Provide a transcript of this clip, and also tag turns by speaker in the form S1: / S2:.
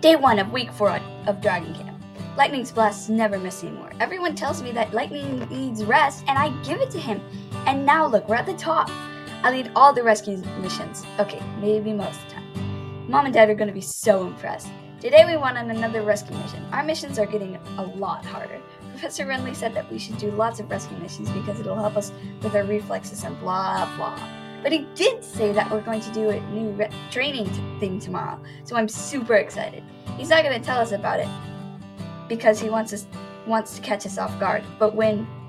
S1: Day 1 of week 4 of Dragon Camp. Lightning's blasts never miss anymore. Everyone tells me that Lightning needs rest, and I give it to him. And now look, we're at the top. I lead all the rescue missions. Okay, maybe most of the time. Mom and Dad are going to be so impressed. Today we went on another rescue mission. Our missions are getting a lot harder. Professor Renly said that we should do lots of rescue missions because it'll help us with our reflexes and blah blah. But he did say that we're going to do a new training thing tomorrow, so I'm super excited. He's not going to tell us about it because he wants to catch us off guard. But when